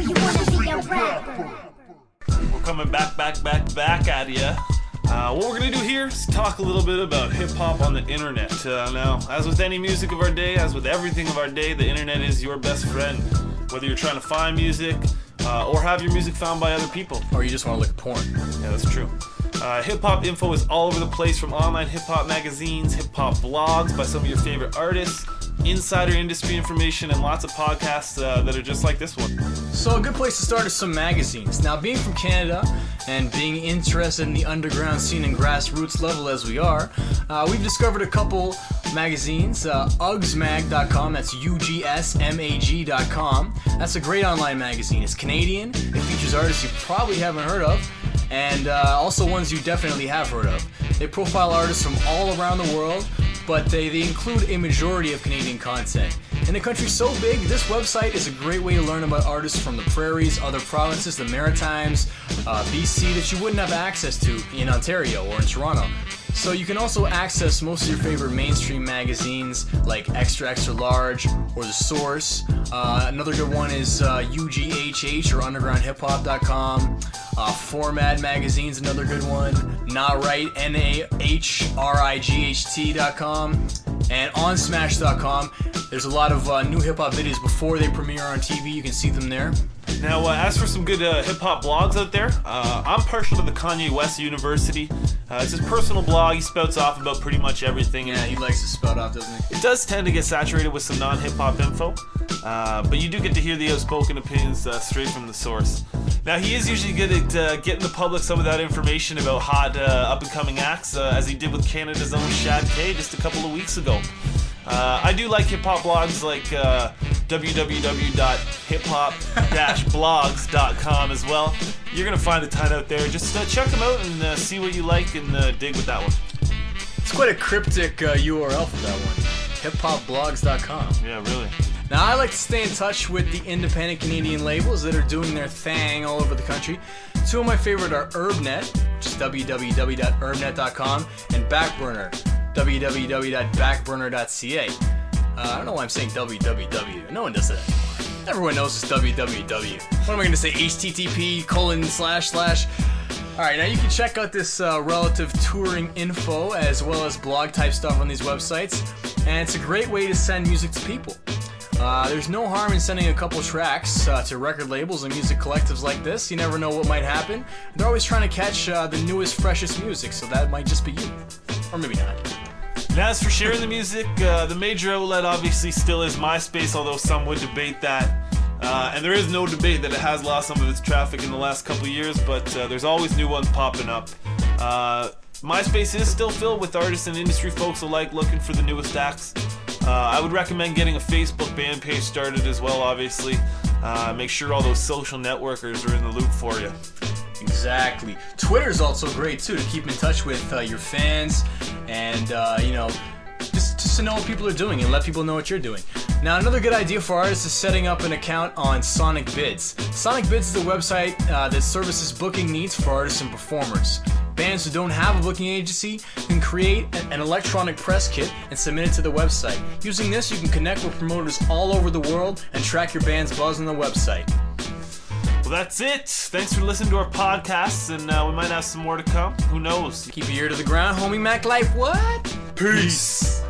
You wanna be a rapper. We're coming back at ya. What we're gonna do here is talk a little bit about hip-hop on the internet. Now, as with any music of our day, as with everything of our day, the internet is your best friend. Whether you're trying to find music, or have your music found by other people. Or you just want to look at porn. Yeah, that's true. Hip-hop info is all over the place, from online hip-hop magazines, hip-hop blogs by some of your favorite artists, insider industry information, and lots of podcasts that are just like this one. So a good place to start is some magazines. Now, being from Canada and being interested in the underground scene and grassroots level as we are, we've discovered a couple magazines. Ugsmag.com, that's UGSMAG.com. That's a great online magazine. It's Canadian. It features artists you probably haven't heard of, and also ones you definitely have heard of. They profile artists from all around the world, but they include a majority of Canadian content. In a country so big, this website is a great way to learn about artists from the prairies, other provinces, the Maritimes, BC, that you wouldn't have access to in Ontario or in Toronto. So you can also access most of your favorite mainstream magazines like Extra Extra Large or The Source. Another good one is UGHH or UndergroundHipHop.com. Format Magazine's another good one. Not Right, NAHRIGHT.com. And OnSmash.com. There's a lot of new hip-hop videos before they premiere on TV. You can see them there. Now, as for some good hip-hop blogs out there, I'm partial to the Kanye West University. It's his personal blog. He spouts off about pretty much everything. Yeah, he likes to spout off, doesn't he? It does tend to get saturated with some non-hip-hop info, but you do get to hear the outspoken opinions straight from the source. Now, he is usually good at getting the public some of that information about hot up-and-coming acts, as he did with Canada's own Shad K just a couple of weeks ago. I do like hip-hop blogs like www.hiphop-blogs.com as well. You're going to find a ton out there. Just check them out and see what you like and dig with that one. It's quite a cryptic URL for that one. hiphopblogs.com. Yeah, really. Now, I like to stay in touch with the independent Canadian labels that are doing their thing all over the country. Two of my favorite are Urbnet, which is www.urbnet.com, and Backburner, www.backburner.ca. I don't know why I'm saying www. No one does that anymore. Everyone knows it's www. What am I going to say? http://. Alright, now you can check out this relative touring info as well as blog type stuff on these websites, and it's a great way to send music to people. There's no harm in sending a couple tracks to record labels and music collectives like this. You never know what might happen. They're always trying to catch the newest, freshest music, so that might just be you. Or maybe not. And as for sharing the music, the major outlet obviously still is MySpace, although some would debate that. And there is no debate that it has lost some of its traffic in the last couple of years, but there's always new ones popping up. MySpace is still filled with artists and industry folks alike looking for the newest acts. I would recommend getting a Facebook band page started as well, obviously. Make sure all those social networkers are in the loop for you. Exactly. Twitter's also great too, to keep in touch with your fans and just to know what people are doing and let people know what you're doing. Now, another good idea for artists is setting up an account on Sonic Bids. Sonic Bids is a website that services booking needs for artists and performers. Bands who don't have a booking agency can create an electronic press kit and submit it to the website. Using this, you can connect with promoters all over the world and track your band's buzz on the website. Well, that's it. Thanks for listening to our podcasts, and we might have some more to come. Who knows? Keep your ear to the ground, homie. Mac Life, what? Peace.